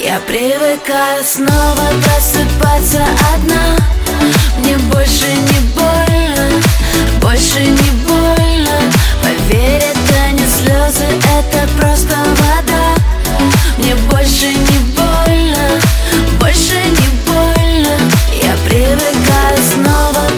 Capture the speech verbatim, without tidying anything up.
Я привыкаю снова просыпаться одна. Мне больше не больно, больше не больно. Поверь, это не слезы, это просто вода. Мне больше не больно, больше не больно. Я привыкаю снова